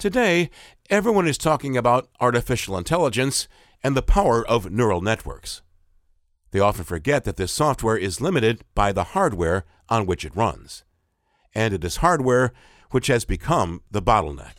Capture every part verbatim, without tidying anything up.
Today, everyone is talking about artificial intelligence and the power of neural networks. They often forget that this software is limited by the hardware on which it runs, and it is hardware which has become the bottleneck.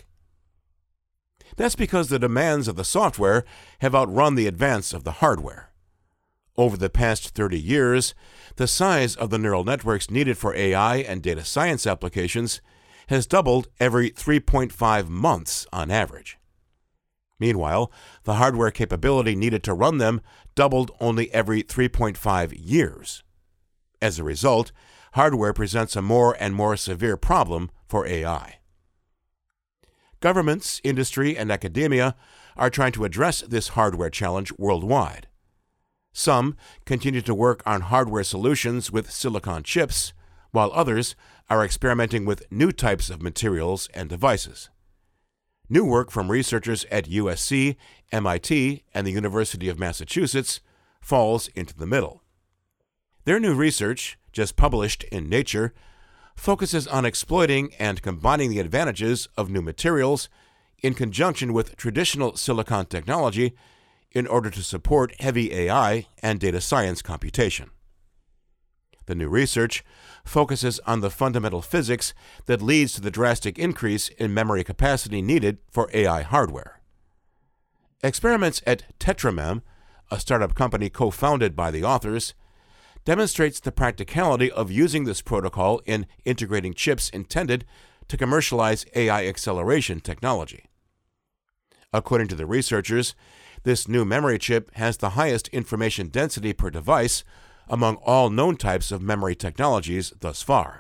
That's because the demands of the software have outrun the advance of the hardware. Over the past thirty years, the size of the neural networks needed for A I and data science applications has doubled every three point five months on average. Meanwhile, the hardware capability needed to run them doubled only every three point five years. As a result, hardware presents a more and more severe problem for A I. Governments, industry, and academia are trying to address this hardware challenge worldwide. Some continue to work on hardware solutions with silicon chips, while others are experimenting with new types of materials and devices. New work from researchers at U S C, M I T, and the University of Massachusetts falls into the middle. Their new research, just published in Nature, focuses on exploiting and combining the advantages of new materials in conjunction with traditional silicon technology in order to support heavy A I and data science computation. The new research focuses on the fundamental physics that leads to the drastic increase in memory capacity needed for A I hardware. Experiments at Tetramem, a startup company co-founded by the authors, demonstrates the practicality of using this protocol in integrating chips intended to commercialize A I acceleration technology. According to the researchers, this new memory chip has the highest information density per device among all known types of memory technologies thus far.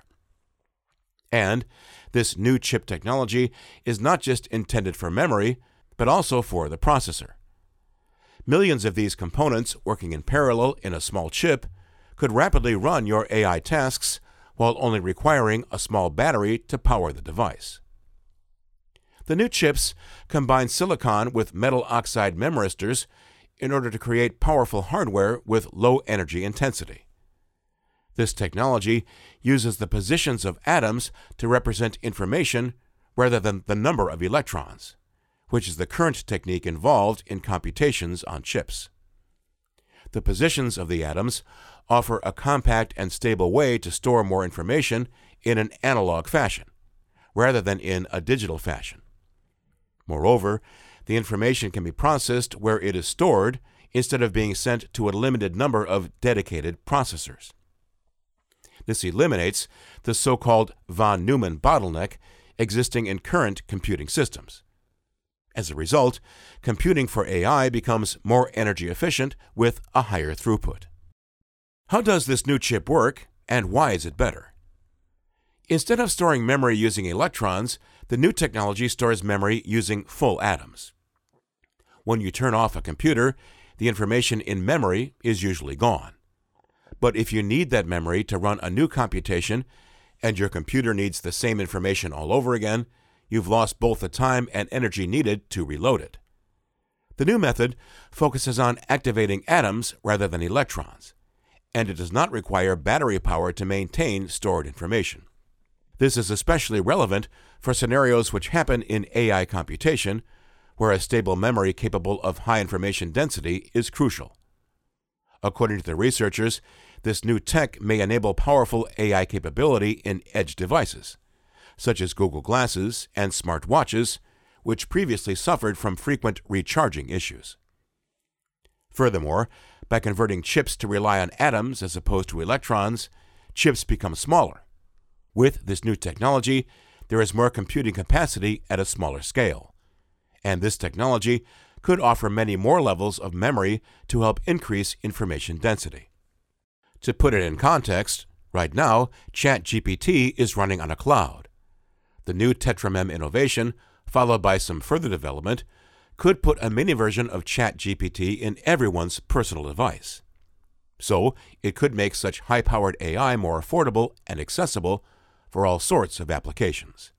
And this new chip technology is not just intended for memory, but also for the processor. Millions of these components working in parallel in a small chip could rapidly run your A I tasks while only requiring a small battery to power the device. The new chips combine silicon with metal oxide memristors in order to create powerful hardware with low energy intensity. This technology uses the positions of atoms to represent information rather than the number of electrons, which is the current technique involved in computations on chips. The positions of the atoms offer a compact and stable way to store more information in an analog fashion, rather than in a digital fashion. Moreover, the information can be processed where it is stored instead of being sent to a limited number of dedicated processors. This eliminates the so-called von Neumann bottleneck existing in current computing systems. As a result, computing for A I becomes more energy efficient with a higher throughput. How does this new chip work, and why is it better? Instead of storing memory using electrons, the new technology stores memory using full atoms. When you turn off a computer, the information in memory is usually gone. But if you need that memory to run a new computation, and your computer needs the same information all over again, you've lost both the time and energy needed to reload it. The new method focuses on activating atoms rather than electrons, and it does not require battery power to maintain stored information. This is especially relevant for scenarios which happen in A I computation, where a stable memory capable of high information density is crucial. According to the researchers, this new tech may enable powerful A I capability in edge devices, such as Google Glasses and smart watches, which previously suffered from frequent recharging issues. Furthermore, by converting chips to rely on atoms as opposed to electrons, chips become smaller. With this new technology, there is more computing capacity at a smaller scale, and this technology could offer many more levels of memory to help increase information density. To put it in context, right now, ChatGPT is running on a cloud. The new Tetramem innovation, followed by some further development, could put a mini version of ChatGPT in everyone's personal device. So, it could make such high-powered A I more affordable and accessible for all sorts of applications.